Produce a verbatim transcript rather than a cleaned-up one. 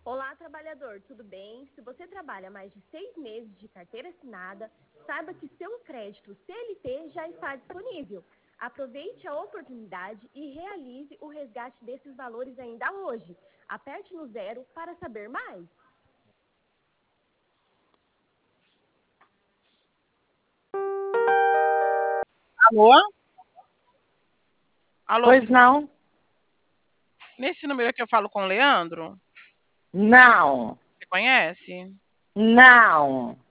Olá, trabalhador, tudo bem? Se você trabalha mais de seis meses de carteira assinada, saiba que seu crédito C L T já está disponível. Aproveite a oportunidade e realize o resgate desses valores ainda hoje. Aperte no zero para saber mais. Alô? Alô? Pois não? Nesse número aqui eu falo com o Leandro? Não. Você conhece? Não.